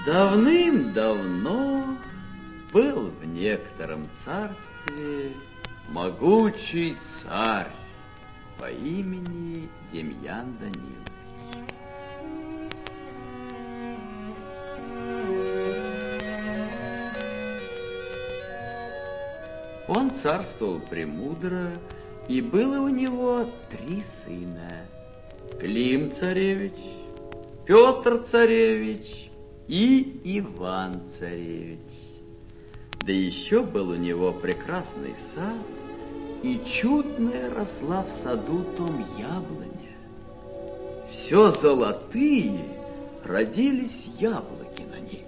Давным-давно был в некотором царстве могучий царь по имени Демьян Данилович. Он царствовал премудро, и было у него 3 сына: Клим царевич, Петр царевич и Иван царевич. Да еще был у него прекрасный сад, и чудная росла в саду том яблоня. Все золотые родились яблоки на ней.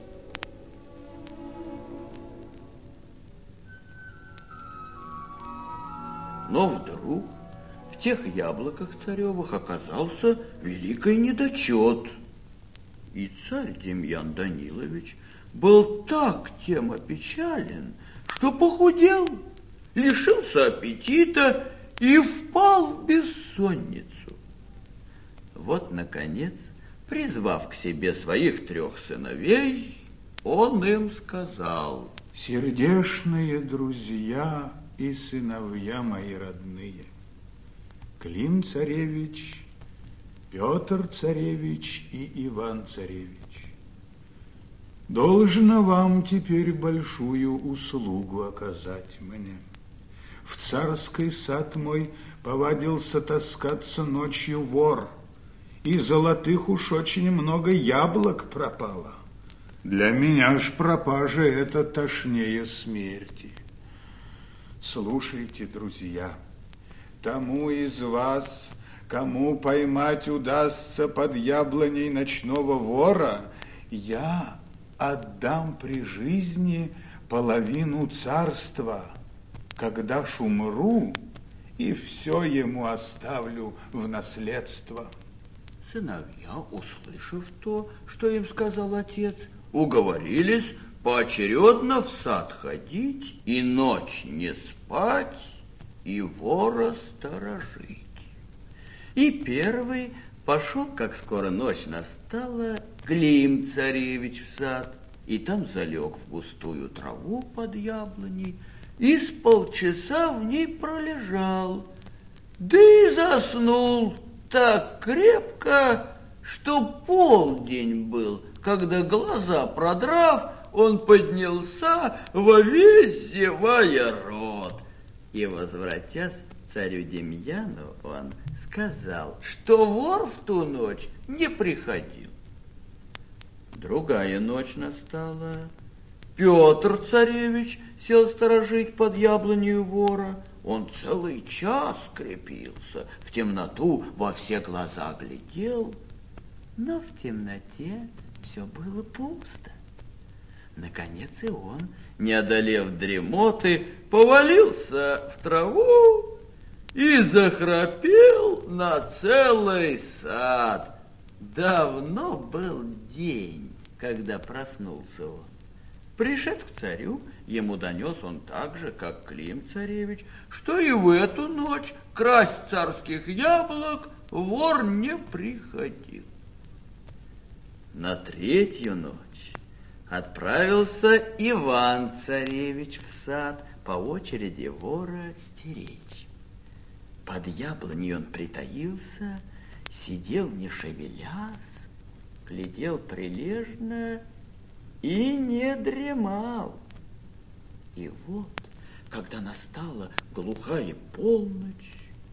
Но вдруг в тех яблоках царевых оказался великий недочет. И царь Демьян Данилович был так тем опечален, что похудел, лишился аппетита и впал в бессонницу. Вот, наконец, призвав к себе своих 3 сыновей, он им сказал: «Сердечные друзья и сыновья мои родные, Клим царевич, Петр царевич и Иван царевич, должно вам теперь большую услугу оказать мне. В царский сад мой повадился таскаться ночью вор, и золотых уж очень много яблок пропало. Для меня ж пропажа это тошнее смерти. Слушайте, друзья, тому из вас, кому поймать удастся под яблоней ночного вора, я отдам при жизни половину царства, когда ж умру, и все ему оставлю в наследство». Сыновья, услышав то, что им сказал отец, уговорились поочередно в сад ходить и ночь не спать, и вора сторожить. И первый пошел, как скоро ночь настала, Клим царевич в сад, и там залег в густую траву под яблоней, и с полчаса в ней пролежал, да и заснул так крепко, что полдень был, когда, глаза продрав, он поднялся во весь зевая рот. И, возвратясь царю Демьяну, он сказал, что вор в ту ночь не приходил. Другая ночь настала. Петр царевич сел сторожить под яблонью вора. Он целый час крепился, в темноту во все глаза глядел, но в темноте все было пусто. Наконец и он, не одолев дремоты, повалился в траву и захрапел на целый сад. Давно был день, когда проснулся он. Пришед к царю, ему донес он так же, как Клим царевич, что и в эту ночь красть царских яблок вор не приходил. На 3-ю ночь отправился Иван царевич в сад по очереди вора стеречь. Под яблоней он притаился, сидел не шевелясь, глядел прилежно и не дремал. И вот, когда настала глухая полночь,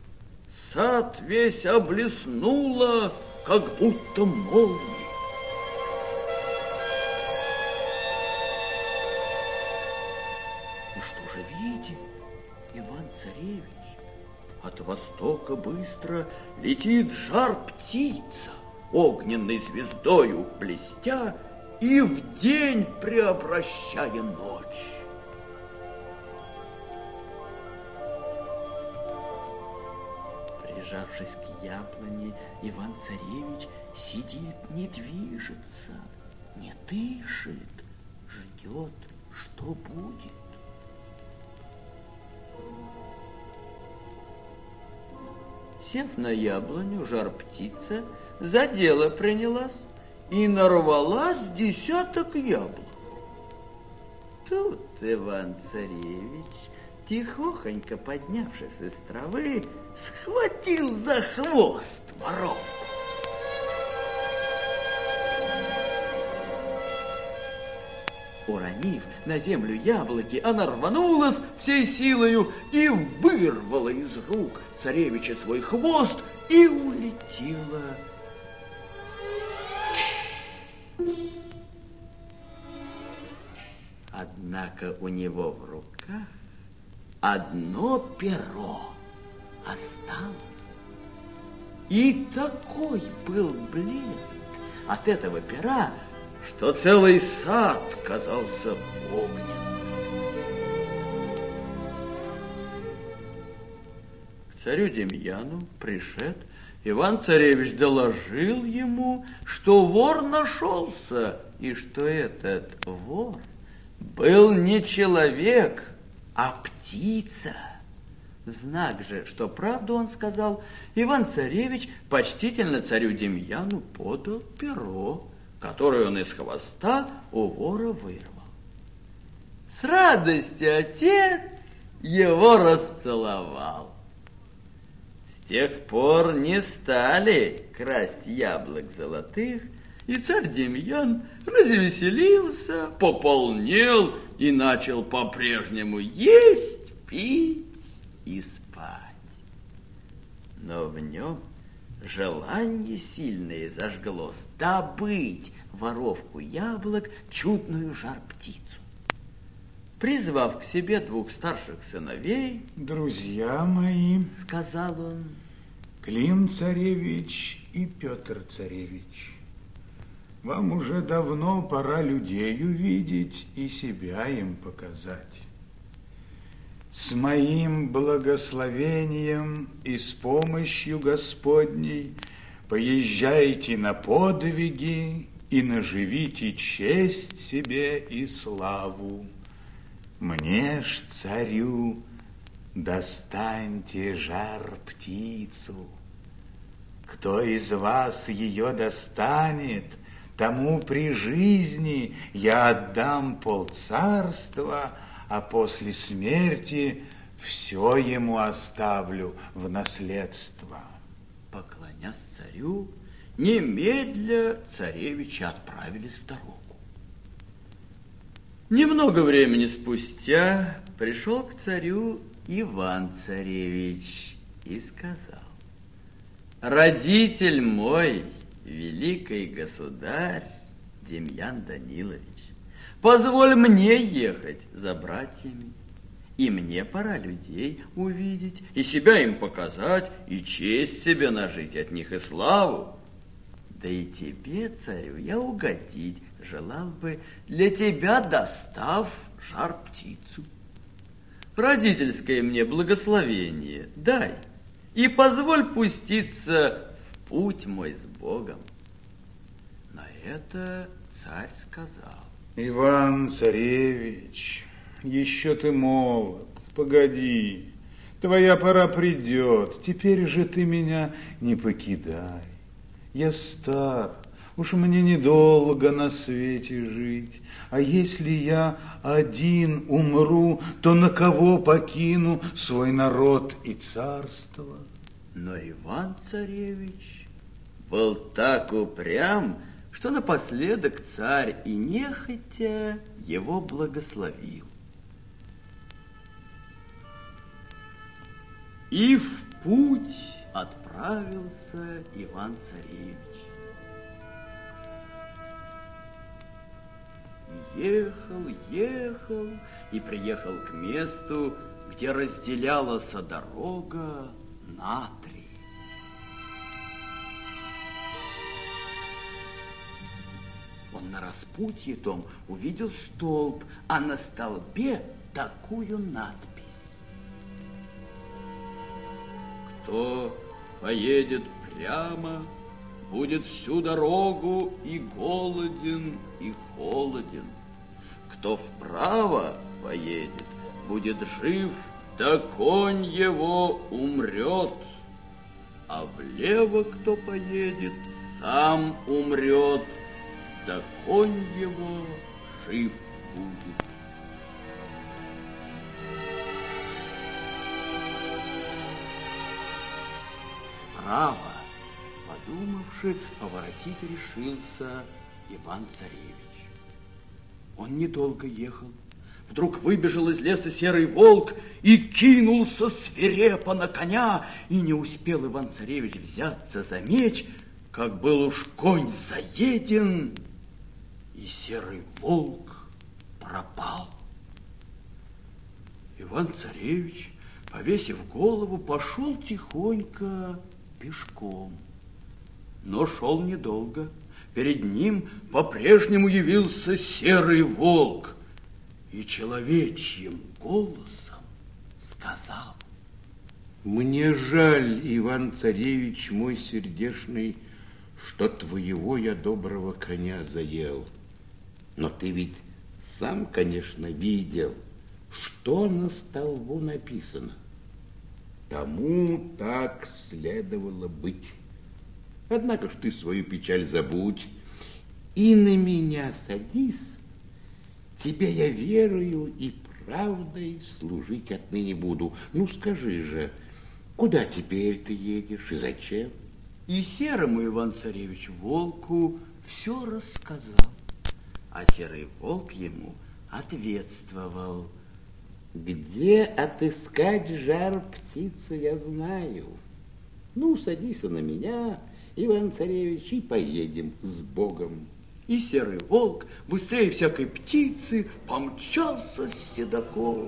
сад весь облеснуло, как будто молнией. И что же видит Иван-царевич? От востока быстро летит жар-птица, огненной звездою блестя и в день преобращая ночь. Прижавшись к яблоне, Иван-царевич сидит, не движется, не дышит, ждет, что будет. Сев на яблоню, жар-птица за дело принялась и нарвалась десяток яблок. Тут Иван-царевич, тихохонько поднявшись из травы, схватил за хвост воровку. Уронив на землю яблоки, она рванулась всей силою и вырвала из рук царевича свой хвост и улетела. Однако у него в руках одно перо осталось. И такой был блеск от этого пера, что целый сад казался огненным. К царю Демьяну пришед, Иван-царевич доложил ему, что вор нашелся, и что этот вор был не человек, а птица. В знак же, что правду он сказал, Иван-царевич почтительно царю Демьяну подал перо, которое он из хвоста у вора вырвал. С радостью отец его расцеловал. С тех пор не стали красть яблок золотых, и царь Демьян развеселился, пополнел и начал по-прежнему есть, пить и спать. Но в нем желание сильное зажглось добыть воровку яблок, чудную жар-птицу. Призвав к себе двух старших сыновей: «Друзья мои, — сказал он, — Клим-царевич и Петр-царевич, вам уже давно пора людей увидеть и себя им показать. С моим благословением и с помощью Господней поезжайте на подвиги и наживите честь себе и славу. Мне ж, царю, достаньте жар-птицу. Кто из вас ее достанет, тому при жизни я отдам полцарства, а после смерти все ему оставлю в наследство». Поклонясь царю, немедля царевичи отправились в дорогу. Немного времени спустя пришел к царю Иван-царевич и сказал: «Родитель мой, великий государь Демьян Данилович, позволь мне ехать за братьями, и мне пора людей увидеть, и себя им показать, и честь себе нажить от них, и славу. Да и тебе, царю, я угодить желал бы, для тебя достав жар-птицу. Родительское мне благословение дай, и позволь пуститься в путь мой с Богом». На это царь сказал: «Иван-царевич, еще ты молод, погоди, твоя пора придет, теперь же ты меня не покидай. Я стар, уж мне недолго на свете жить, а если я один умру, то на кого покину свой народ и царство?» Но Иван-царевич был так упрям, что напоследок царь и нехотя его благословил. И в путь отправился Иван-царевич. Ехал и приехал к месту, где разделялась дорога на три. Он на распутье том увидел столб, а на столбе такую надпись: «Кто поедет прямо, будет всю дорогу и голоден, и холоден. Кто вправо поедет, будет жив, да конь его умрет. А влево кто поедет, сам умрет, да конь его жив будет. Справа, подумавши, поворотить решился Иван-царевич. Он недолго ехал. Вдруг выбежал из леса серый волк и кинулся свирепо на коня, и не успел Иван-царевич взяться за меч, как был уж конь заеден, и серый волк пропал. Иван-царевич, повесив голову, пошел тихонько пешком, но шел недолго. Перед ним по-прежнему явился серый волк и человечьим голосом сказал: «Мне жаль, Иван-царевич мой сердечный, что твоего я доброго коня заел. Но ты ведь сам, конечно, видел, что на столбу написано. Тому так следовало быть. Однако ж ты свою печаль забудь и на меня садись. Тебе я верою и правдой служить отныне буду. Ну, скажи же, куда теперь ты едешь и зачем?» И серому Иван-царевич волку все рассказал, а серый волк ему ответствовал: «Где отыскать жар-птицу, я знаю. Ну, садись на меня, Иван-царевич, и поедем с Богом». И серый волк быстрее всякой птицы помчался с седаком.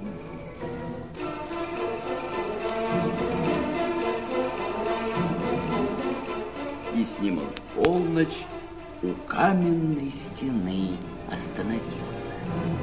И с ним он в полночь у каменной стены остановился.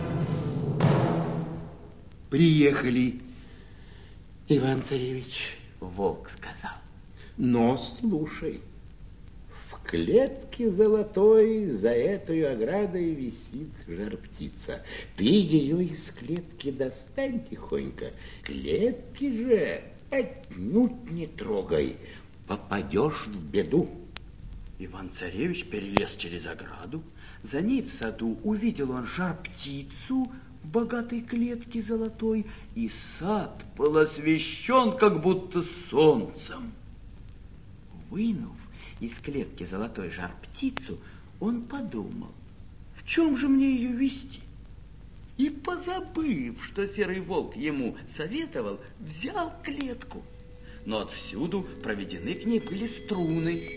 «Приехали, Иван-царевич», — волк сказал. «Но слушай, в клетке золотой за этой оградой висит жар-птица. Ты ее из клетки достань тихонько, клетки же отнюдь не трогай, попадешь в беду». Иван-царевич перелез через ограду. За ней в саду увидел он жар-птицу в богатой клетке золотой, и сад был освещен как будто солнцем. Вынув из клетки золотой жар-птицу, он подумал: в чем же мне ее вести? И, позабыв, что серый волк ему советовал, взял клетку. Но отвсюду проведены к ней были струны.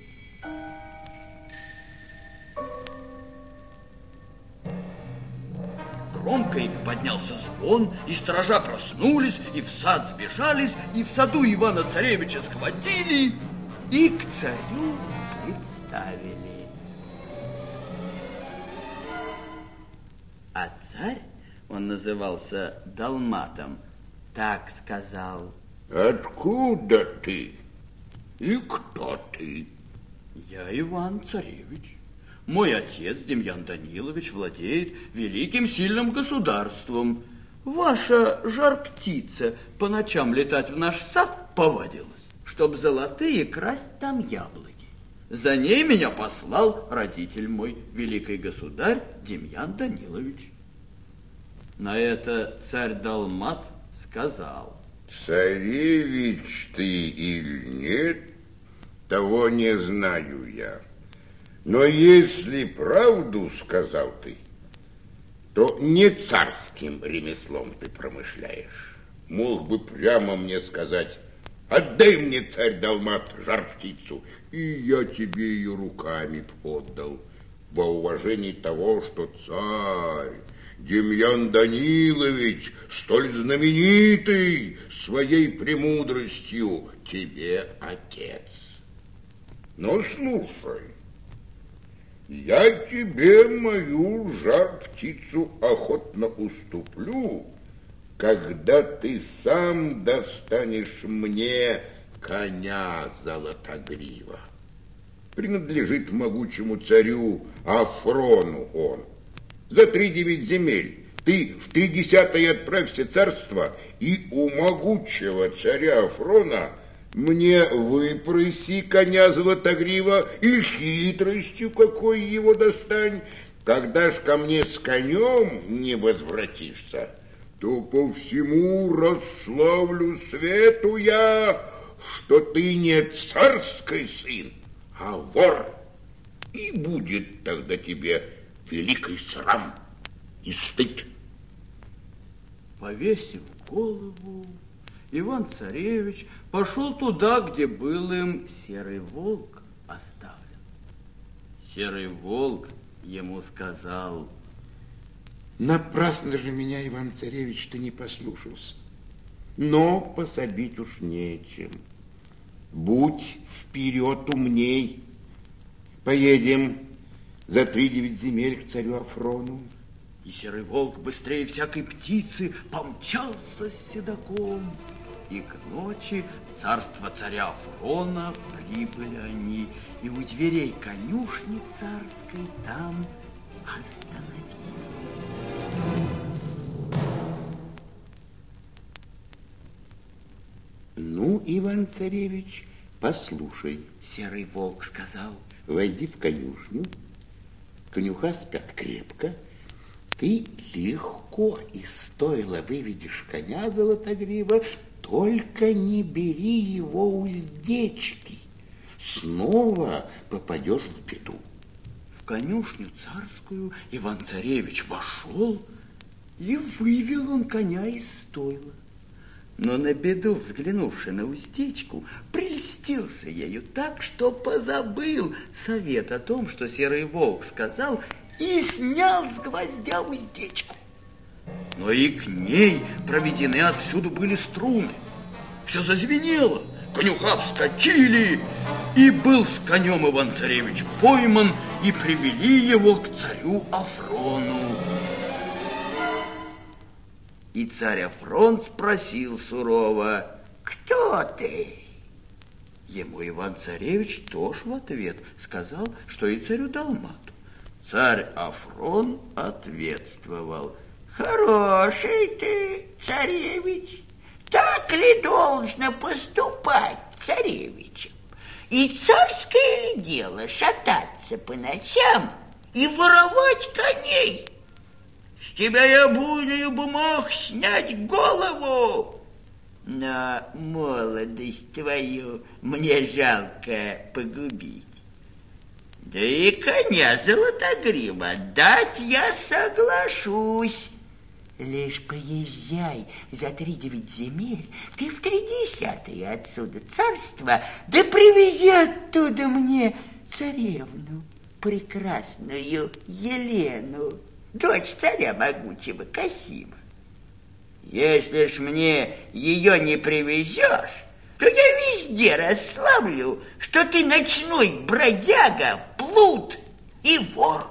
Громко поднялся звон, и сторожа проснулись, и в сад сбежались, и в саду Ивана-царевича схватили и к царю представили. А царь, он назывался Далматом, так сказал: «Откуда ты и кто ты?» «Я Иван-царевич. Мой отец, Демьян Данилович, владеет великим сильным государством. Ваша жар-птица по ночам летать в наш сад повадилась, чтоб золотые красть там яблоки. За ней меня послал родитель мой, великий государь Демьян Данилович». На это царь Далмат сказал: «Царевич ты или нет, того не знаю я. Но если правду сказал ты, то не царским ремеслом ты промышляешь. Мог бы прямо мне сказать: отдай мне, царь Далмат, жар-птицу, и я тебе ее руками отдал, во уважении того, что царь Демьян Данилович, столь знаменитый своей премудростью, тебе отец. Но слушай, я тебе мою жар-птицу охотно уступлю, когда ты сам достанешь мне коня Золотогрива. Принадлежит могучему царю Афрону он. За 3-9 земель ты в 30-е отправься царство, и у могучего царя Афрона Мне выпроси коня Златогрива или хитростью какой его достань. Когда ж ко мне с конем не возвратишься, то по всему расславлю свету я, что ты не царский сын, а вор. И будет тогда тебе великий срам и стыд. Повесив голову, Иван-царевич пошел туда, где был им серый волк оставлен. Серый волк ему сказал: напрасно же меня, Иван-царевич, ты не послушался. Но пособить уж нечем. Будь вперед умней. Поедем за 3-9 земель к царю Афрону. И серый волк быстрее всякой птицы помчался с седаком. И к ночи в царство царя Афрона прибыли они, и у дверей конюшни царской там остановились. Ну, Иван-царевич, послушай. Серый волк сказал: войди в конюшню, конюха спят крепко, ты легко из стойла выведешь коня Златогрива, только не бери его уздечки, снова попадешь в беду. В конюшню царскую Иван-царевич вошел, и вывел он коня из стойла. Но на беду, взглянувши на уздечку, прельстился ею так, что позабыл совет о том, что серый волк сказал, и снял с гвоздя уздечку. Но и к ней проведены отсюда были струны. Все зазвенело, конюха вскочили, и был с конем Иван-царевич пойман, и привели его к царю Афрону. И царь Афрон спросил сурово: кто ты? Ему Иван-царевич тоже в ответ сказал, что и царю Далмату. Царь Афрон ответствовал: хороший ты, царевич, так ли должно поступать царевичем? И царское ли дело шататься по ночам и воровать коней? С тебя я буйную бы мог снять голову, но молодость твою мне жалко погубить. Да и коня Златогрива дать я соглашусь. Лишь поезжай за 3-9 земель, ты в 30 отсюда царства, да привези оттуда мне царевну, прекрасную Елену, дочь царя могучего Касима. Если ж мне ее не привезешь, то я везде расславлю, что ты ночной бродяга, плут и вор.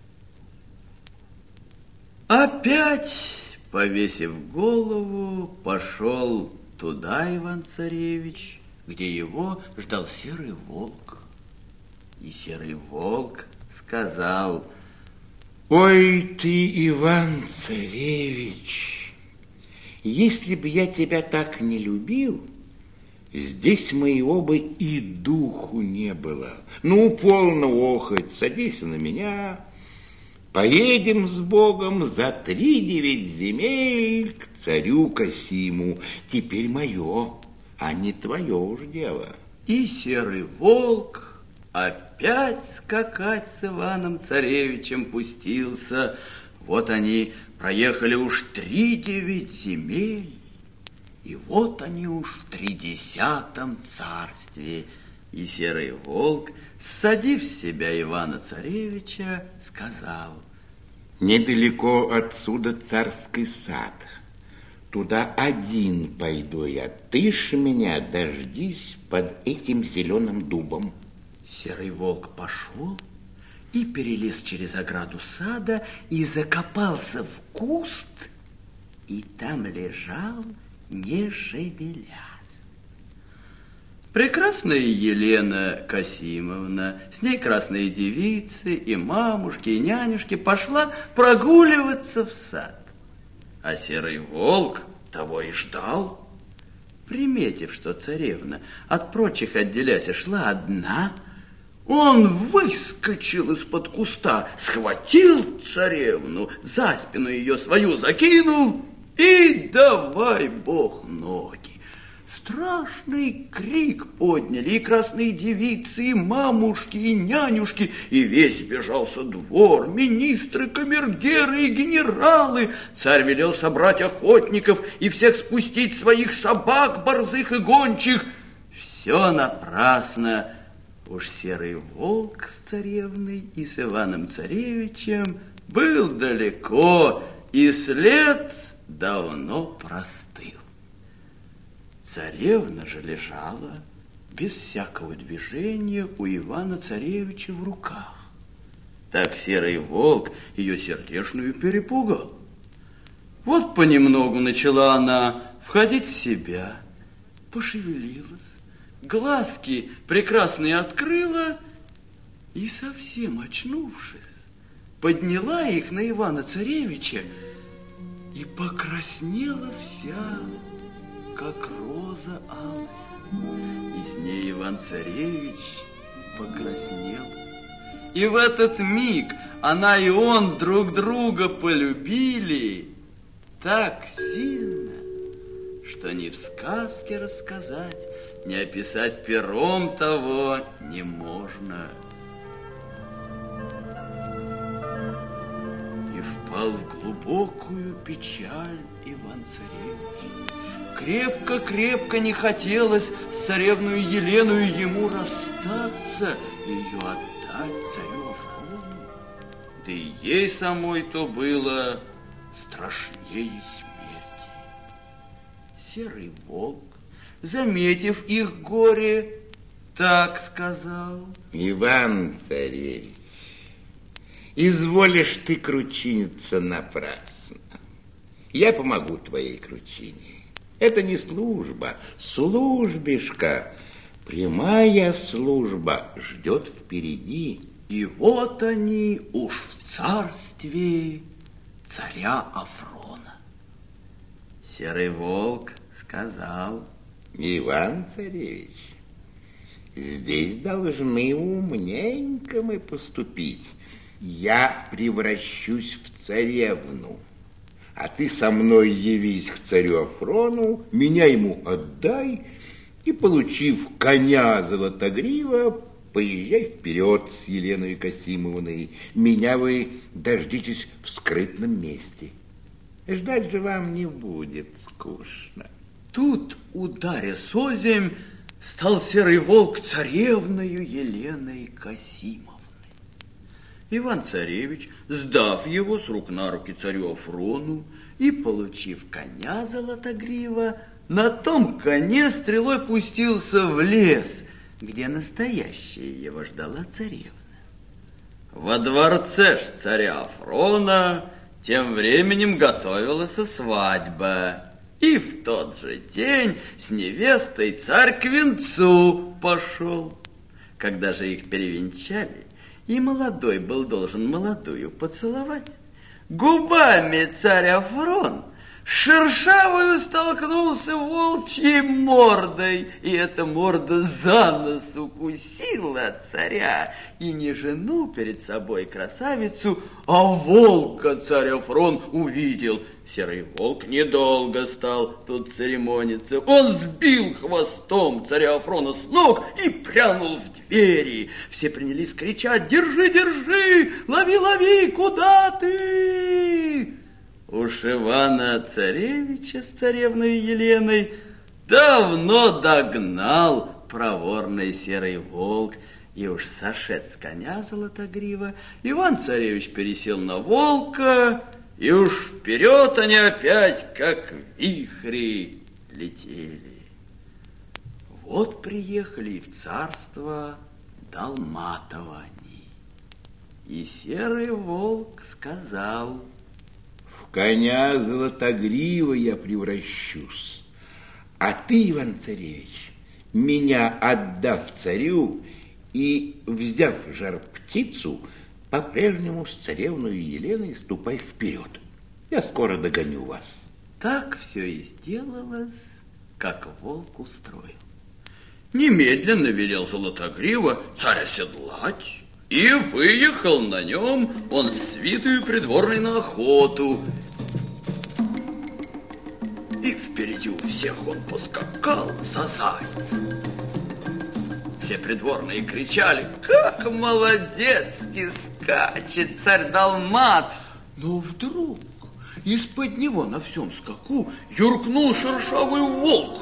Опять, повесив голову, пошел туда Иван-царевич, где его ждал серый волк. И серый волк сказал: ой ты, Иван-царевич, если бы я тебя так не любил, здесь моего бы и духу не было. Ну, полно охоть, садись на меня. Поедем с Богом за 3-9 земель к царю Касиму. Теперь мое, а не твое уж дело. И серый волк опять скакать с Иваном-царевичем пустился. Вот они проехали уж 3-9 земель, и вот они уж в 30-м царстве. И серый волк, ссадив с себя Ивана-царевича, сказал: недалеко отсюда царский сад. Туда один пойду я. Ты ж меня дождись под этим зеленым дубом. Серый волк пошел и перелез через ограду сада и закопался в куст, и там лежал, не шевелясь. Прекрасная Елена Касимовна, с ней красные девицы, и мамушки, и нянюшки, пошла прогуливаться в сад. А серый волк того и ждал. Приметив, что царевна от прочих отделясь шла одна, он выскочил из-под куста, схватил царевну, за спину ее свою закинул и давай бог ноги. Страшный крик подняли и красные девицы, и мамушки, и нянюшки, и весь бежался двор, министры, камергеры и генералы. Царь велел собрать охотников и всех спустить своих собак, борзых и гончих. Все напрасно. Уж серый волк с царевной и с Иваном-царевичем был далеко, и след давно простыл. Царевна же лежала без всякого движения у Ивана-царевича в руках. Так серый волк ее сердечную перепугал. Вот понемногу начала она входить в себя, пошевелилась, глазки прекрасные открыла и, совсем очнувшись, подняла их на Ивана-царевича и покраснела вся, как роза алая. И с ней Иван-царевич покраснел. И в этот миг она и он друг друга полюбили так сильно, что ни в сказке рассказать, ни описать пером того не можно. И впал в глубокую печаль Иван-царевич. Крепко-крепко не хотелось с царевную Еленою ему расстаться, ее отдать царю Афрону. Да и ей самой то было страшнее смерти. Серый волк, заметив их горе, так сказал: Иван-царевич, изволишь ты кручиниться напрасно. Я помогу твоей кручине. Это не служба, службишка. Прямая служба ждет впереди. И вот они уж в царстве царя Афрона. Серый волк сказал: Иван-царевич, здесь должны умненько мы поступить. Я превращусь в царевну, а ты со мной явись к царю Афрону, меня ему отдай, и, получив коня Золотогрива, поезжай вперед с Еленой Касимовной. Меня вы дождитесь в скрытном месте. Ждать же вам не будет скучно. Тут, ударя соземь, стал серый волк царевною Еленой Касимовной. Иван-царевич, сдав его с рук на руки царю Афрону и, получив коня Золотогрива, на том коне стрелой пустился в лес, где настоящая его ждала царевна. Во дворце ж царя Афрона тем временем готовилась свадьба, и в тот же день с невестой царь к венцу пошел. Когда же их перевенчали, и молодой был должен молодую поцеловать, губами царь Афрон шершавою столкнулся волчьей мордой, и эта морда за нос укусила царя, и не жену перед собой красавицу, а волка царь Афрон увидел. Серый волк недолго стал тут церемониться. Он сбил хвостом царя Афрона с ног и прянул в двери. Все принялись кричать: «Держи, держи! Лови, лови! Куда ты?» Уж Ивана-царевича с царевной Еленой давно догнал проворный серый волк, и уж сошед с коня Золотогрива, Иван-царевич пересел на волка, и уж вперед они опять, как вихри, летели. Вот приехали и в царство Долматова они. И серый волк сказал: в коня Золотогрива я превращусь, а ты, Иван-царевич, меня отдав царю и, взяв жар-птицу, по-прежнему с царевной Еленой ступай вперед. Я скоро догоню вас. Так все и сделалось, как волк устроил. Немедленно велел Золотогрива царь оседлать, и выехал на нем он с свитою придворной на охоту. И впереди у всех он поскакал за зайцем. Все придворные кричали: как молодецки скачет царь Далмат! Но вдруг из-под него на всем скаку юркнул шершавый волк.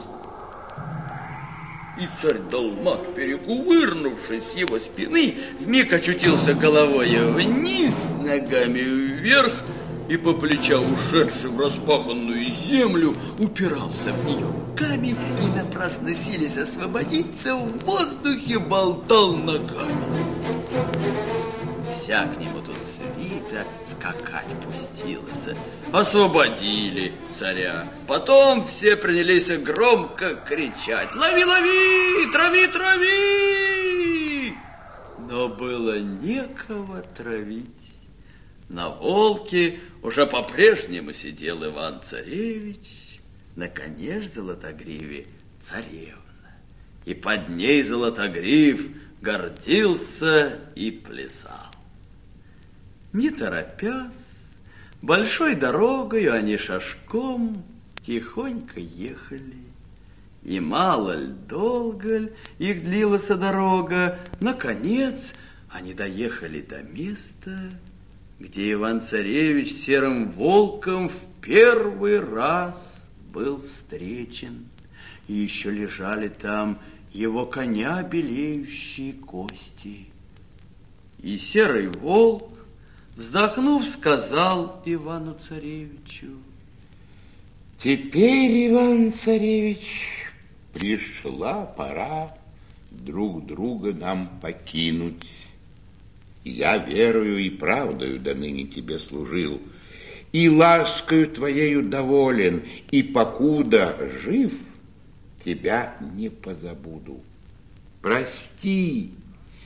И царь Далмат, перекувырнувшись с его спины, вмиг очутился головой вниз, ногами вверх, и по плеча ушедший в распаханную землю упирался в нее руками и, напрасно силясь освободиться, в воздухе болтал ногами. Вся к нему тут свита скакать пустилась. Освободили царя. Потом все принялись громко кричать: лови, лови, трави, трави! Но было некого травить. На волке уже по-прежнему сидел Иван-царевич, на коне ж Золотогриве царевна. И под ней Золотогрив гордился и плясал. Не торопясь, большой дорогою они шашком тихонько ехали. И мало ль, долго ль их длилась дорога, наконец они доехали до места, где Иван-царевич с серым волком в первый раз был встречен. И еще лежали там его коня белеющие кости. И серый волк, вздохнув, сказал Ивану-царевичу: теперь, Иван-царевич, пришла пора друг друга нам покинуть. Я верою и правдою до ныне тебе служил, и ласкою твоею доволен, и покуда жив, тебя не позабуду. Прости,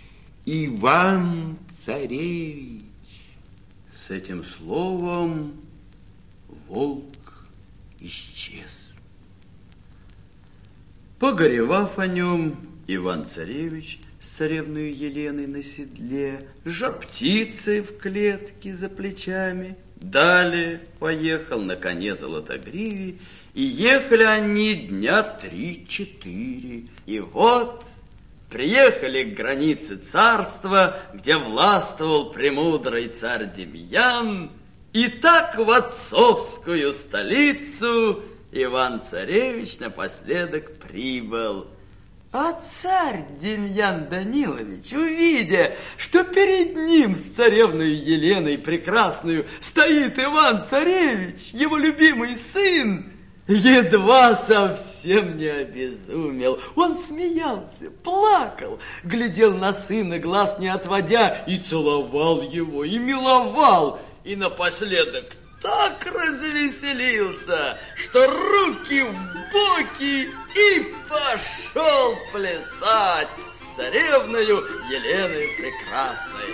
Иван-царевич. С этим словом волк исчез. Погоревав о нем, Иван-царевич с царевной Еленой на седле, с жар-птицей в клетке за плечами, далее поехал на коне Золотогриве, и ехали они дня 3-4. И вот приехали к границе царства, где властвовал премудрый царь Демьян, и так в отцовскую столицу Иван-царевич напоследок прибыл. А царь Демьян Данилович, увидя, что перед ним с царевной Еленой прекрасную стоит Иван-царевич, его любимый сын, едва совсем не обезумел. Он смеялся, плакал, глядел на сына, глаз не отводя, и целовал его, и миловал, и напоследок так развеселился, что руки в боки и пошел плясать с царевною Еленой Прекрасной.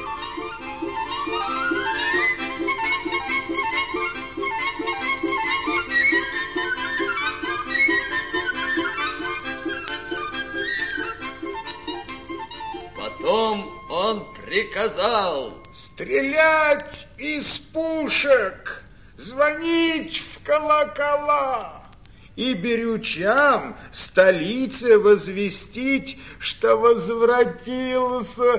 Потом он приказал: стрелять из пушек, звонить в колокола и берючам столице возвестить, что возвратился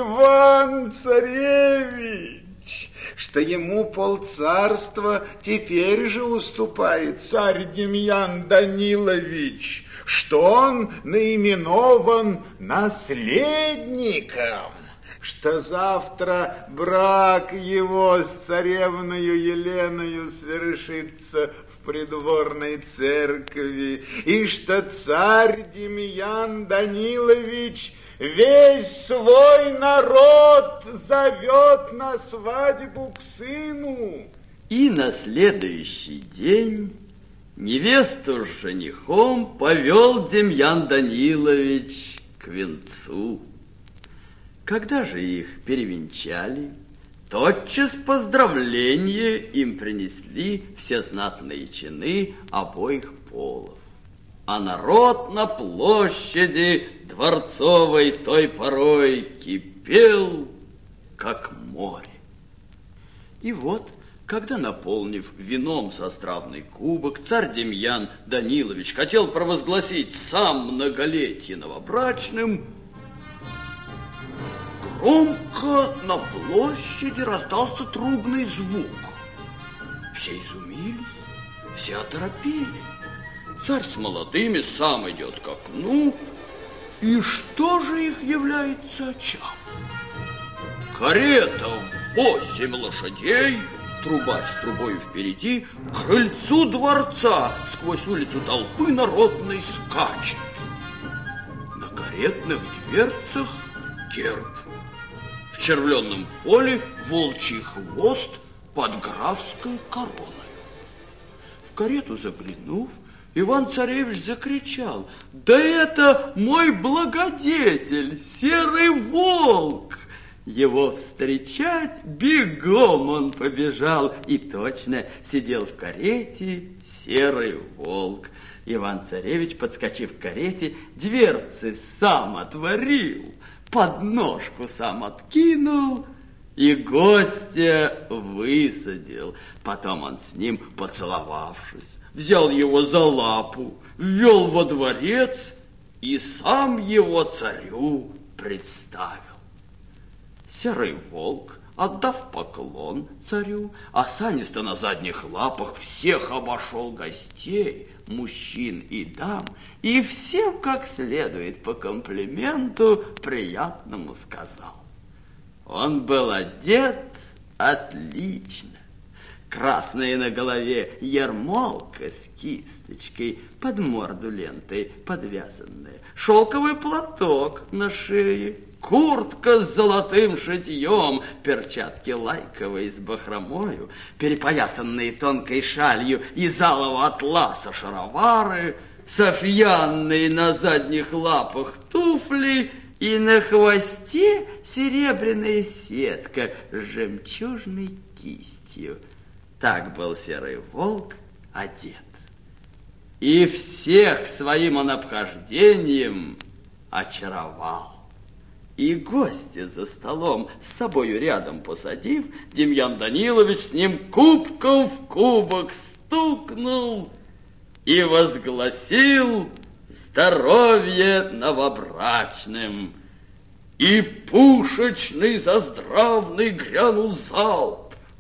Иван-царевич, что ему полцарства теперь же уступает царь Демьян Данилович, что он наименован наследником, что завтра брак его с царевною Еленою свершится в придворной церкви, и что царь Демьян Данилович весь свой народ зовет на свадьбу к сыну. И на следующий день невесту с женихом повел Демьян Данилович к венцу. Когда же их перевенчали, тотчас поздравления им принесли все знатные чины обоих полов. а народ на площади дворцовой той порой кипел, как море. И вот, когда, наполнив вином состравный кубок, царь Демьян Данилович хотел провозгласить сам многолетие новобрачным, громко на площади раздался трубный звук. Все изумились, все оторопели. Царь с молодыми сам идет к окну, и что же их является очам? Карета в 8 лошадей, трубач с трубой впереди, к крыльцу дворца сквозь улицу толпы народной скачет. На каретных дверцах герб. В червленном поле волчий хвост под графской короною. В карету заглянув, Иван-царевич закричал: «Да это мой благодетель, серый волк!» Его встречать бегом он побежал, и точно сидел в карете серый волк. Иван-царевич, подскочив к карете, дверцы сам отворил, подножку сам откинул и гостя высадил. Потом он с ним, поцеловавшись, взял его за лапу, ввел во дворец и сам его царю представил. Серый волк, отдав поклон царю, осанисто на задних лапах всех обошел гостей, мужчин и дам, и всем как следует по комплименту приятному сказал. Он был одет отлично. Красная на голове ермолка с кисточкой, под морду лентой подвязанная, шелковый платок на шее, куртка с золотым шитьем, перчатки лайковые с бахромою, перепоясанные тонкой шалью из алого атласа шаровары, софьянные на задних лапах туфли и на хвосте серебряная сетка с жемчужной кистью. Так был серый волк одет. И всех своим он обхождением очаровал. И гостя за столом с собою рядом посадив, Демьян Данилович с ним кубком в кубок стукнул и возгласил здоровье новобрачным. И пушечный заздравный грянул залп.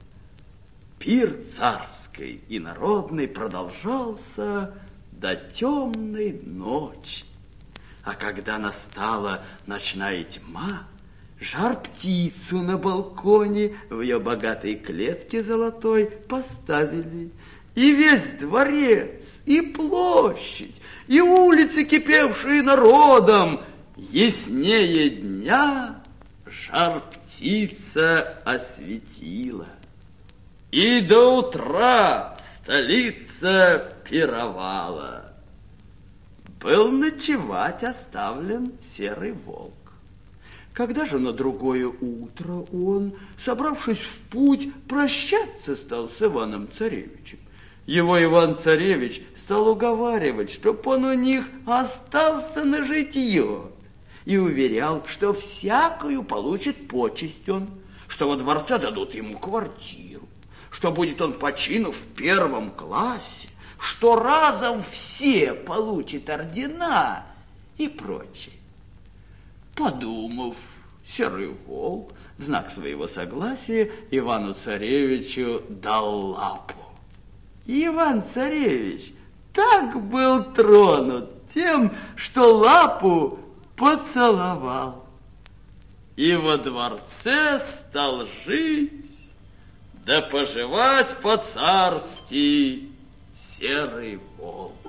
Пир царский и народный продолжался до темной ночи. А когда настала ночная тьма, жар-птицу на балконе в ее богатой клетке золотой поставили. И весь дворец, и площадь, и улицы, кипевшие народом, яснее дня жар-птица осветила. И до утра столица пировала. Был ночевать оставлен серый волк. Когда же на другое утро он, собравшись в путь, прощаться стал с Иваном-царевичем, его Иван-царевич стал уговаривать, чтоб он у них остался на житье, и уверял, что всякую получит почесть он, что во дворце дадут ему квартиру, что будет он по чину в 1 классе, что разом все получат ордена и прочее. Подумав, серый волк в знак своего согласия Ивану-царевичу дал лапу. И Иван-царевич так был тронут тем, что лапу поцеловал. И во дворце стал жить, да поживать по-царски серый волк.